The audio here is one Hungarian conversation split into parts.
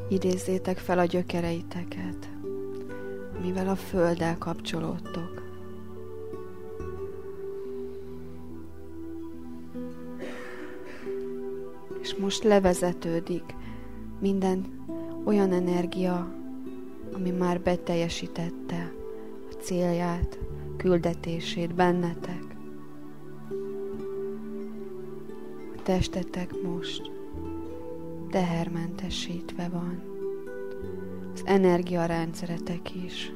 Idézzétek fel a gyökereiteket, amivel a földdel kapcsolódtok. És most levezetődik minden olyan energia, ami már beteljesítette a célját, küldetését bennetek. A testetek most tehermentesítve van. Az energiarendszeretek is.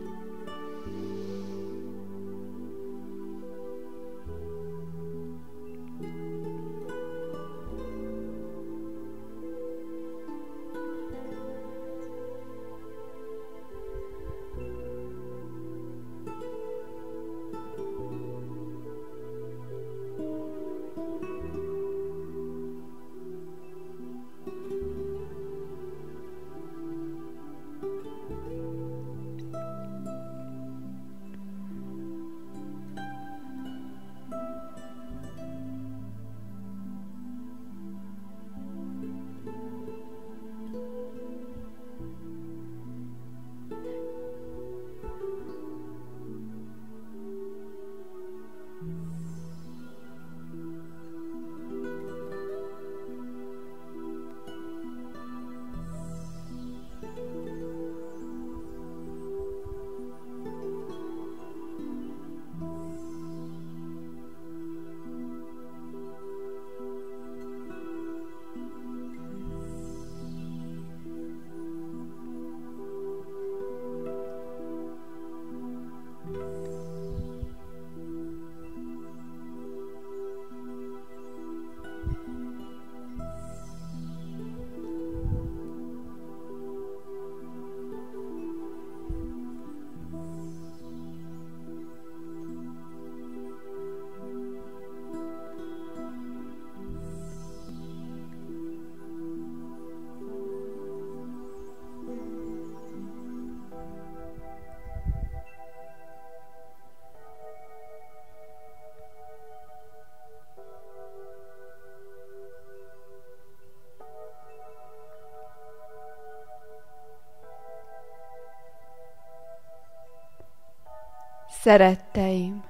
Szeretteim,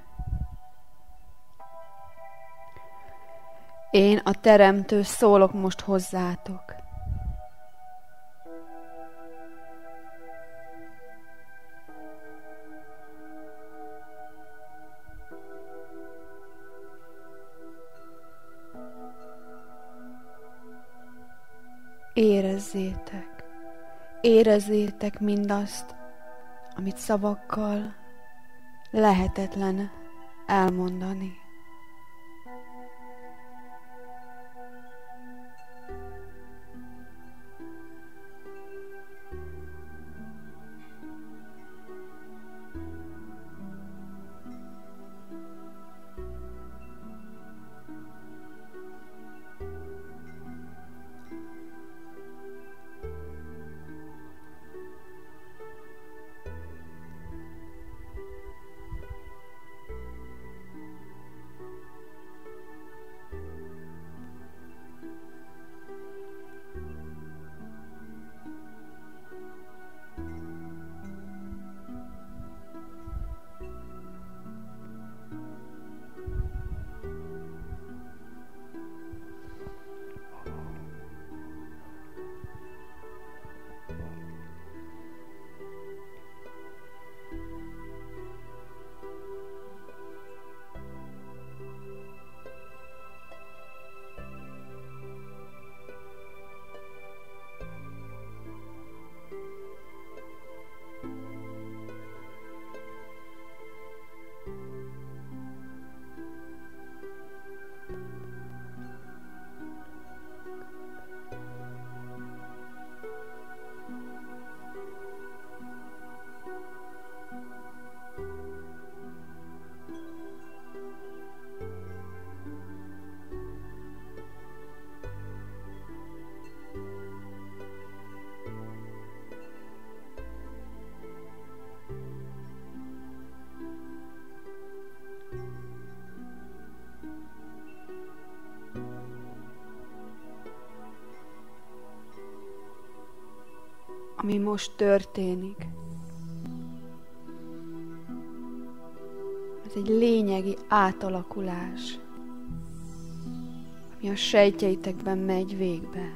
én a Teremtő szólok most hozzátok. Érezzétek mindazt, amit szavakkal lehetetlen elmondani. ami most történik, ez egy lényegi átalakulás, ami a sejtjeitekben megy végbe.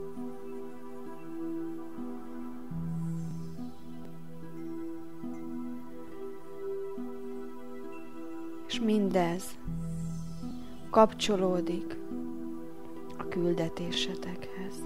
És mindez kapcsolódik a küldetésetekhez.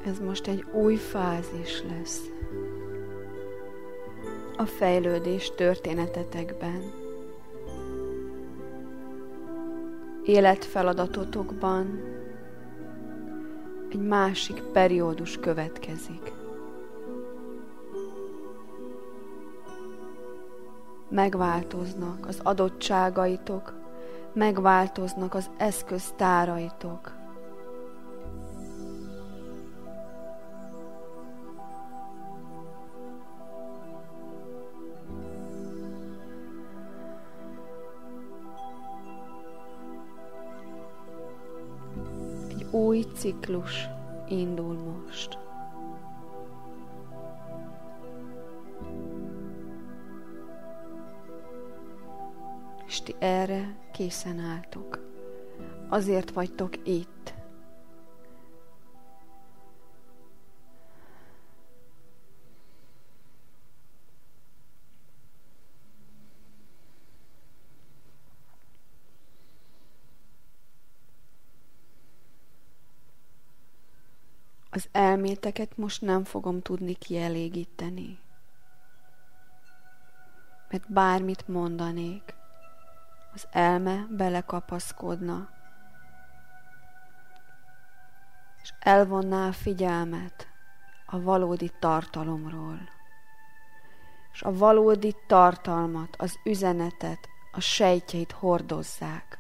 Ez most egy új fázis lesz a fejlődés történetetekben, életfeladatotokban. Egy másik periódus következik. Megváltoznak az adottságaitok, megváltoznak az eszköztáraitok. Egy új ciklus indul most. És ti erre készen álltok. Azért vagytok itt. Az elméteket most nem fogom tudni kielégíteni. Mert bármit mondanék, az elme belekapaszkodna, és elvonná a figyelmet a valódi tartalomról. És a valódi tartalmat, az üzenetet, a sejtjeit hordozzák.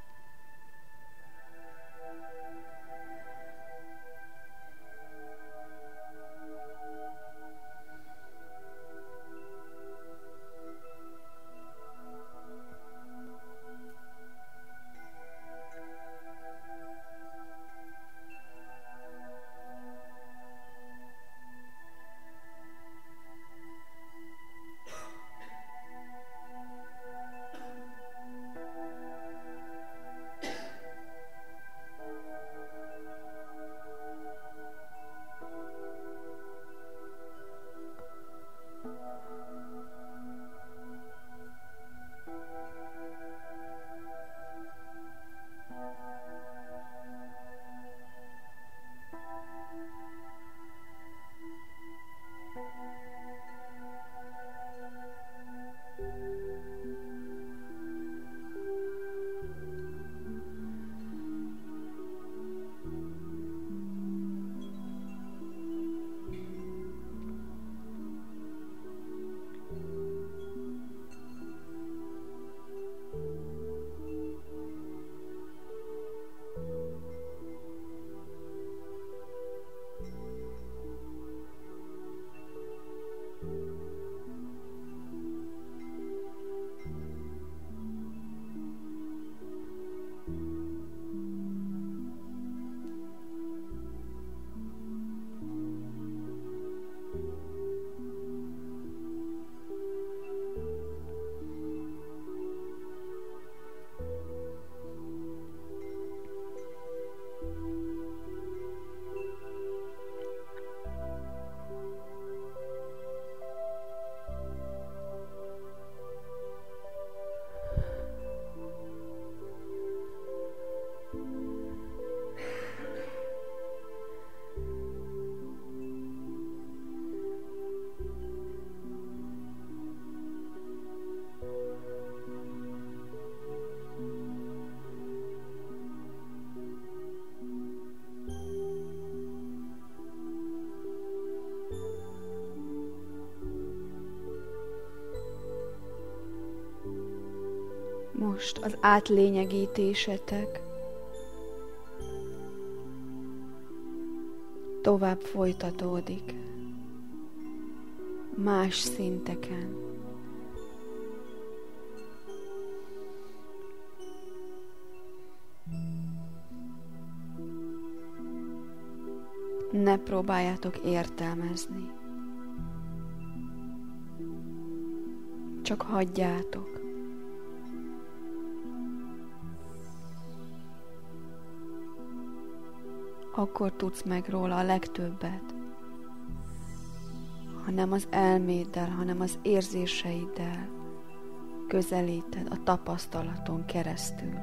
Most az átlényegítésetek tovább folytatódik más szinteken. Ne próbáljátok értelmezni. Csak hagyjátok. Akkor tudsz meg róla a legtöbbet, ha nem az elméddel, hanem az érzéseiddel közelíted a tapasztalaton keresztül.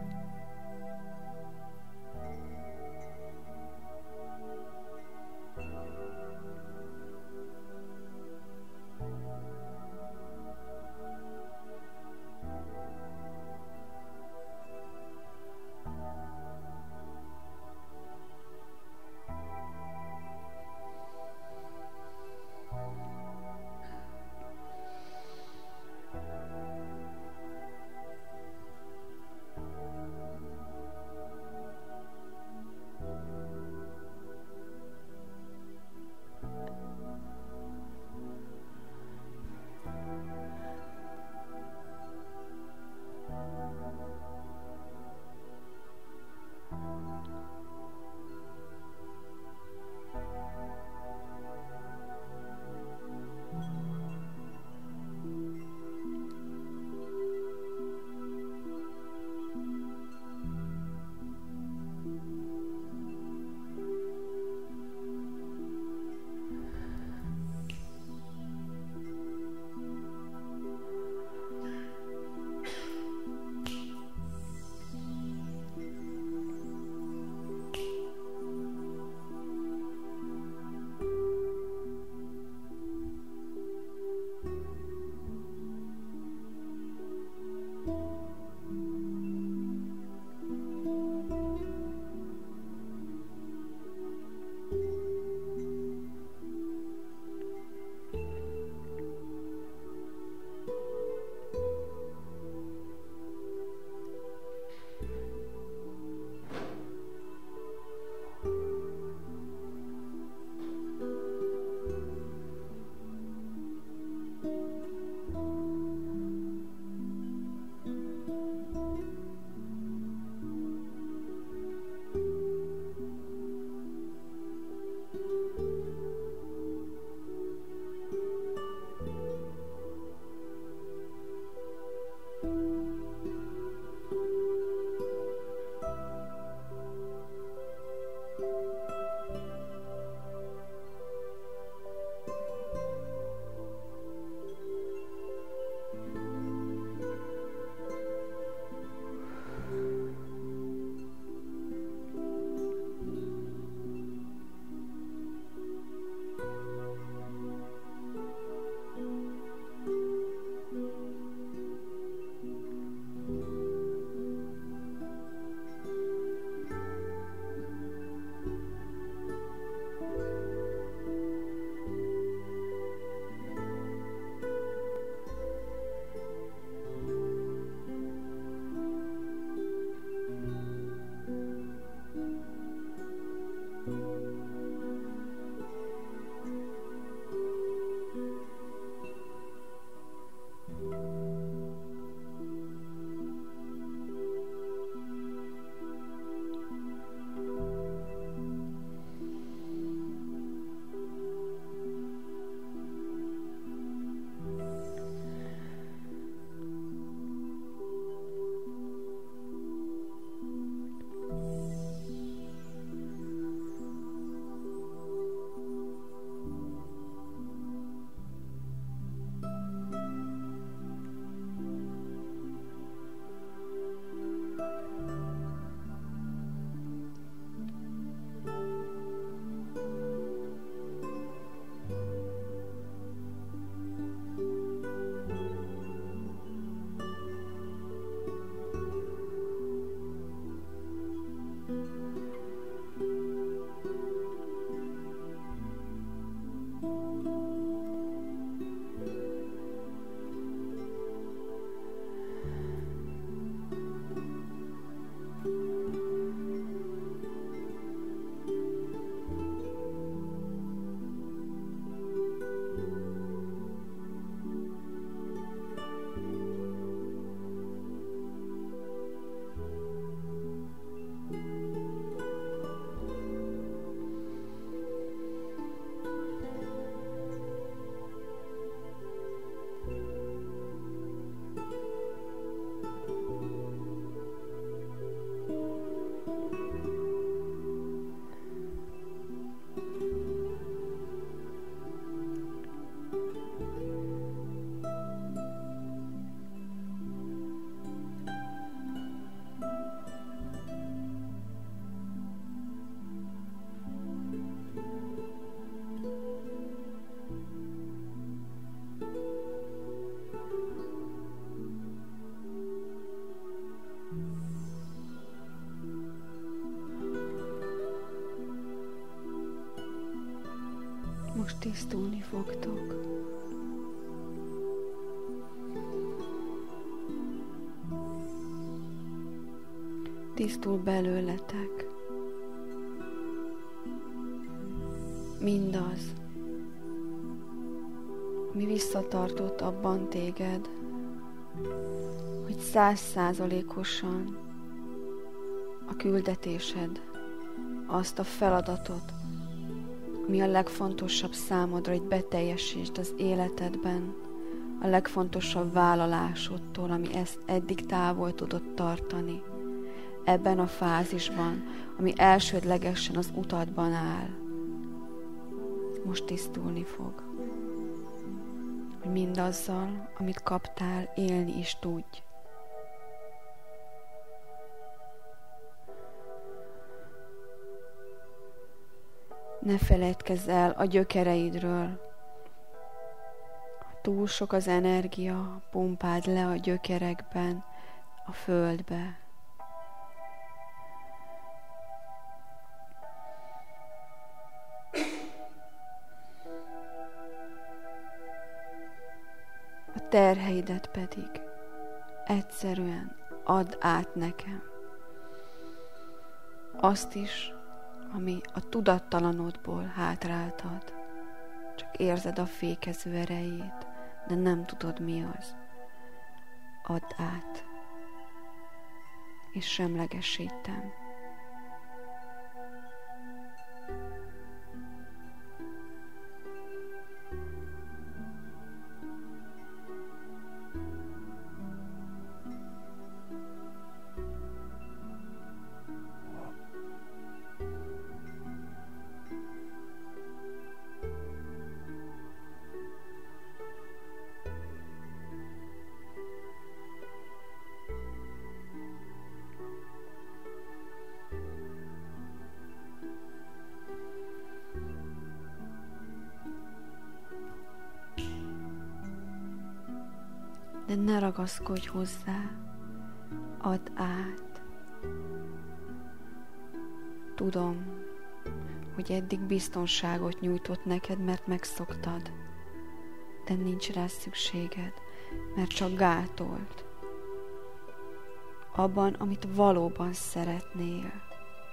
Most tisztulni fogtok. Tisztul belőletek mindaz, mi visszatartott abban téged, hogy 100%-osan a küldetésed azt a feladatot, ami a legfontosabb számodra, hogy beteljesítsd az életedben, a legfontosabb vállalásodtól, ami ezt eddig távol tudod tartani. Ebben a fázisban, ami elsődlegesen az utadban áll. Most tisztulni fog. Hogy mindazzal, amit kaptál, élni is tudj. Ne feledkezz el a gyökereidről. Túl sok az energia, pumpáld le a gyökerekben, a földbe. A terheidet pedig egyszerűen add át nekem. Azt is, ami a tudattalanodból hátráltad. Csak érzed a fékező erejét, de nem tudod, mi az. Add át, és semlegesítem. De ne ragaszkodj hozzá, add át. Tudom, hogy eddig biztonságot nyújtott neked, mert megszoktad, de nincs rá szükséged, mert csak gátolt. Abban, amit valóban szeretnél.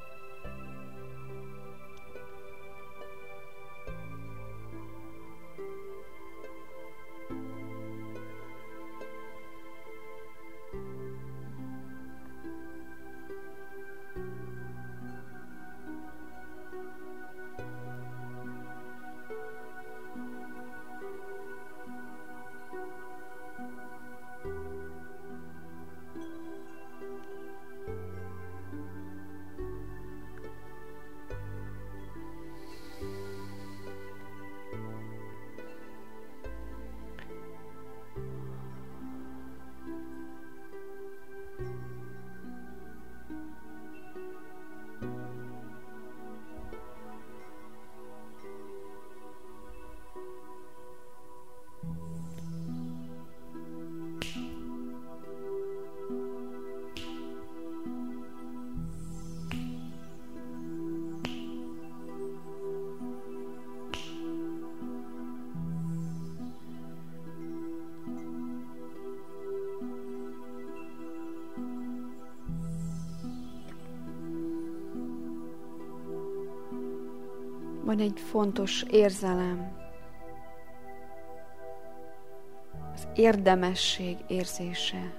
Van egy fontos érzelem, az érdemesség érzése.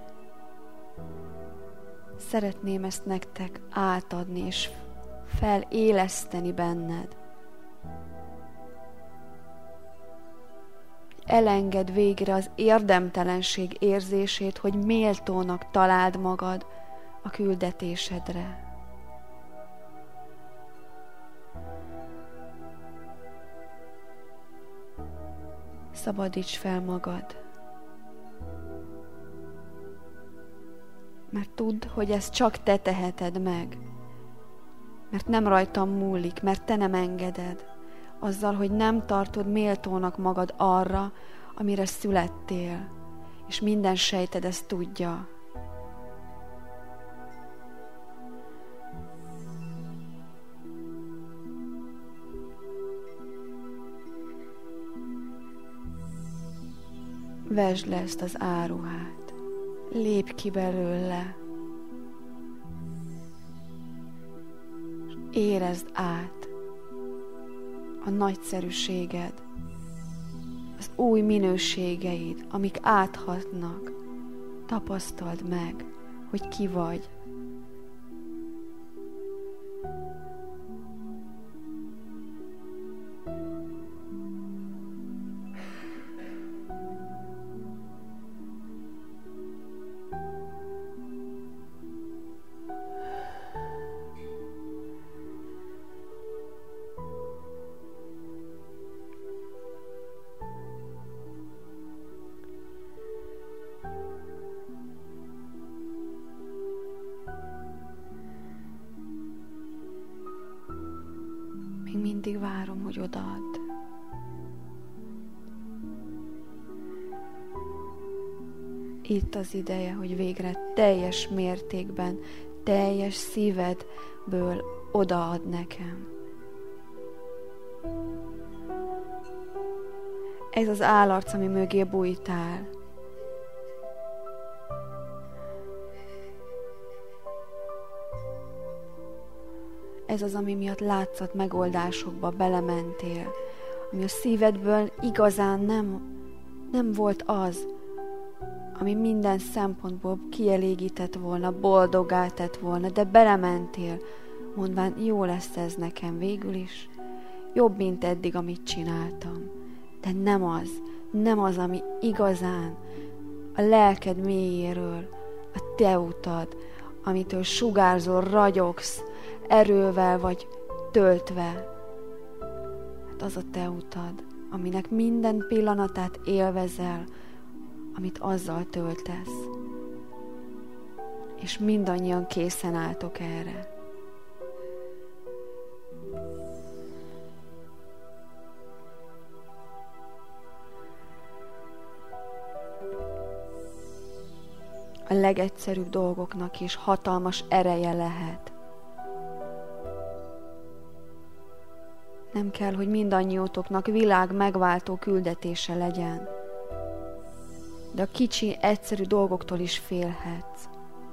Szeretném ezt nektek átadni és feléleszteni benned. Elengedd végre az érdemtelenség érzését, hogy méltónak találd magad a küldetésedre. Szabadíts fel magad. Mert tudd, hogy ezt csak te teheted meg. Mert nem rajtam múlik, mert te nem engeded. Azzal, hogy nem tartod méltónak magad arra, amire születtél. És minden sejted ezt tudja. Vesd le ezt az áruhát, lépj ki belőle, és érezd át a nagyszerűséged, az új minőségeid, amik áthatnak. Tapasztald meg, hogy ki vagy. Még mindig várom, hogy odaadd. Itt az ideje, hogy végre teljes mértékben, teljes szívedből odaad nekem. Ez az állarc, ami mögé bújtál. Ez az, ami miatt látszat megoldásokba belementél, ami a szívedből igazán nem volt az, ami minden szempontból kielégített volna, boldoggá tett volna, de belementél, mondván, jó lesz ez nekem végül is, jobb, mint eddig, amit csináltam. De nem az, ami igazán a lelked mélyéről, a te utad, amitől sugárzol, ragyogsz, erővel vagy töltve. Hát az a te utad, aminek minden pillanatát élvezel, amit azzal töltesz. És mindannyian készen álltok erre. A legegyszerűbb dolgoknak is hatalmas ereje lehet. Nem kell, hogy mindannyiótoknak világ megváltó küldetése legyen. De a kicsi, egyszerű dolgoktól is félhetsz.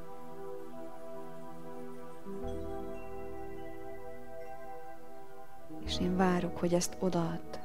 És én várok, hogy ezt odaadd.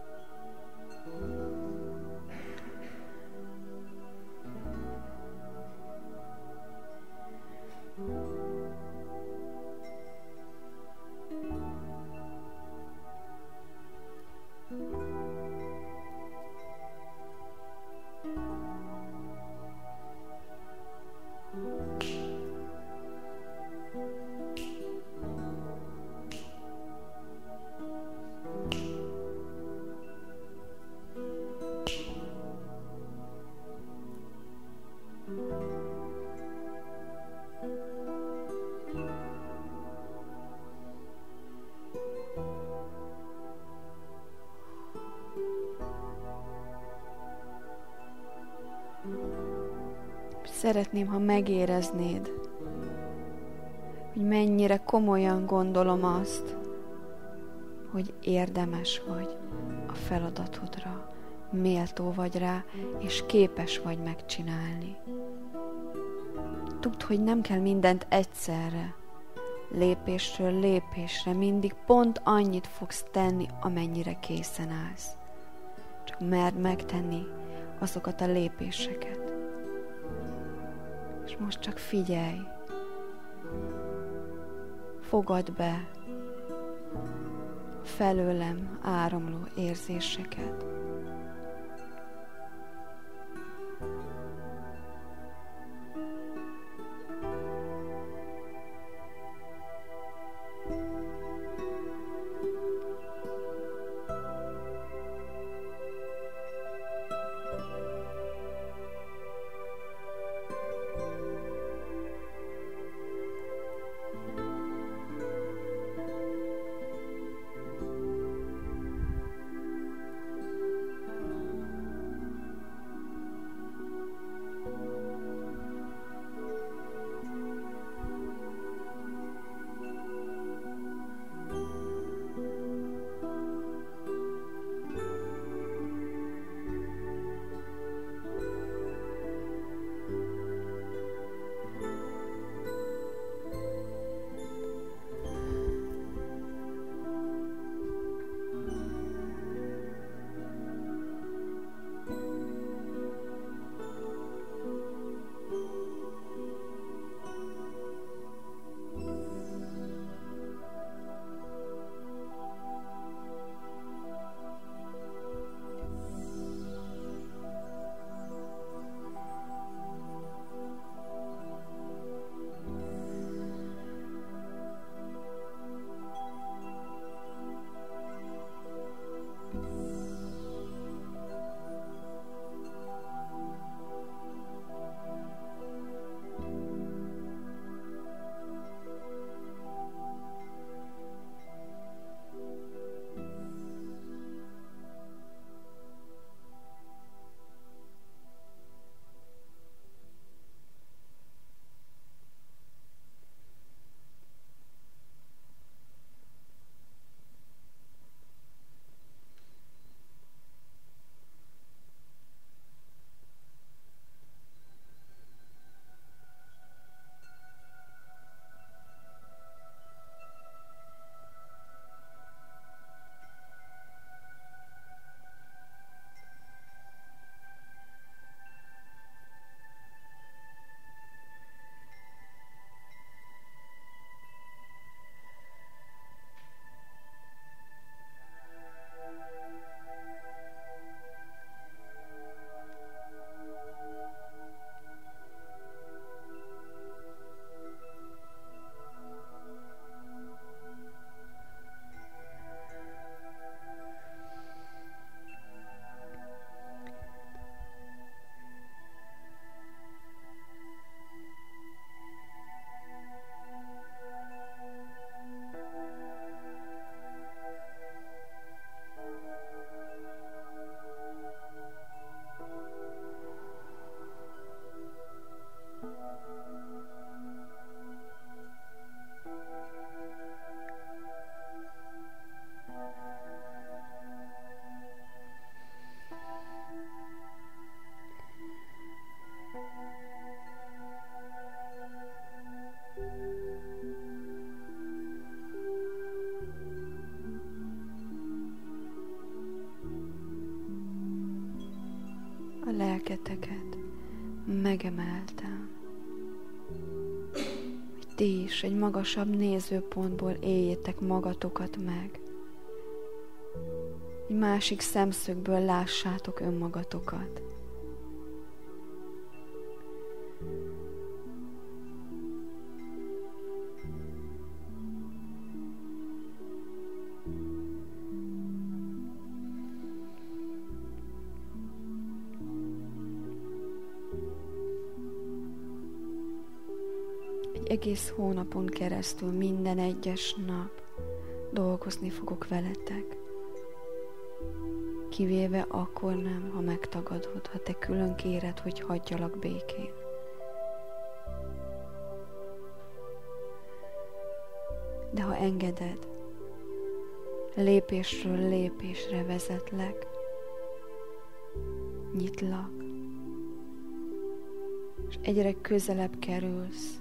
Szeretném, ha megéreznéd, hogy mennyire komolyan gondolom azt, hogy érdemes vagy a feladatodra, méltó vagy rá, és képes vagy megcsinálni. Tudd, hogy nem kell mindent egyszerre, lépésről lépésre, mindig pont annyit fogsz tenni, amennyire készen állsz. Csak merd megtenni azokat a lépéseket. És most csak figyelj, fogadd be felőlem áramló érzéseket. lelketeket megemeltem. Hogy ti is egy magasabb nézőpontból éljétek magatokat meg. Egy másik szemszögből lássátok önmagatokat. Egész hónapon keresztül minden egyes nap dolgozni fogok veletek. Kivéve akkor nem, ha megtagadod, ha te külön kéred, hogy hagyjalak békén. De ha engeded, lépésről lépésre vezetlek, nyitlak, és egyre közelebb kerülsz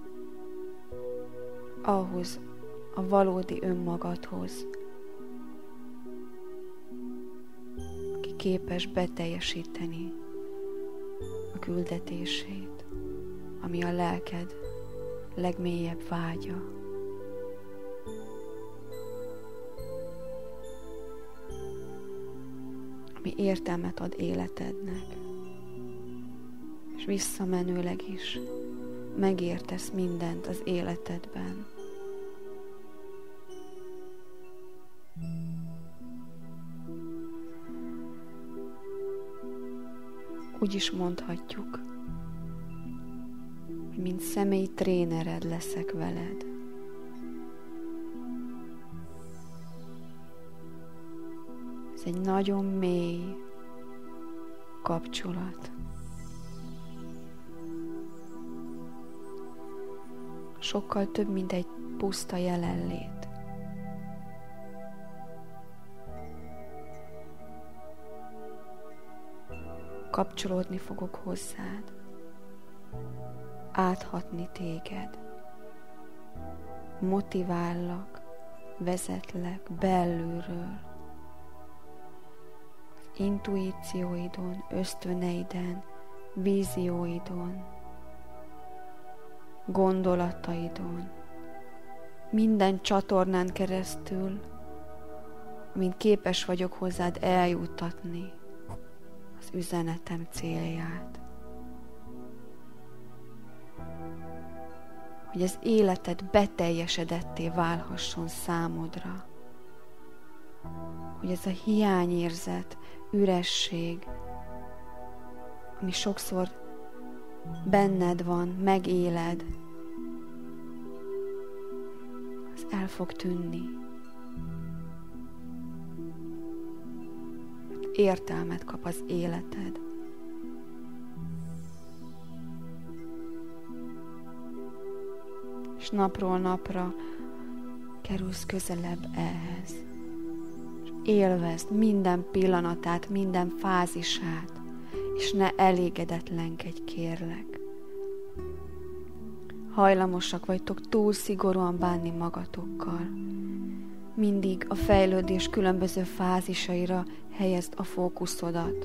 ahhoz a valódi önmagadhoz, aki képes beteljesíteni a küldetését, ami a lelked legmélyebb vágya. Ami értelmet ad életednek, és visszamenőleg is megértesz mindent az életedben. Úgy is mondhatjuk, hogy mint személyi trénered leszek veled. Ez egy nagyon mély kapcsolat. Sokkal több, mint egy puszta jelenlét. Kapcsolódni fogok hozzád, áthatni téged, motivállak, vezetlek belülről, az intuícióidon, ösztöneiden, vízióidon, gondolataidon, minden csatornán keresztül, amin képes vagyok hozzád eljuttatni az üzenetem célját. Hogy az életed beteljesedetté válhasson számodra. Hogy ez a hiányérzet, üresség, ami sokszor benned van, megéled, az el fog tűnni. Értelmet kap az életed. És napról napra kerülsz közelebb ehhez. És élvezd minden pillanatát, minden fázisát, és ne elégedetlenkedj, kérlek. Hajlamosak vagytok túl szigorúan bánni magatokkal. Mindig a fejlődés különböző fázisaira helyezd a fókuszodat.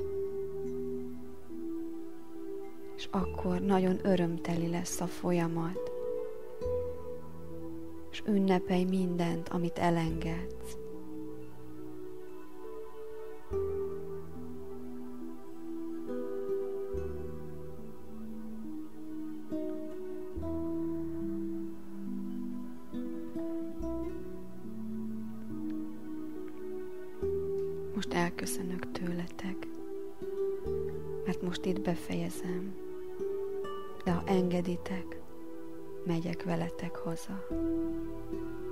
És akkor nagyon örömteli lesz a folyamat. És ünnepelj mindent, amit elengedsz. Most elköszönök tőletek, mert most itt befejezem, de ha engeditek, megyek veletek haza.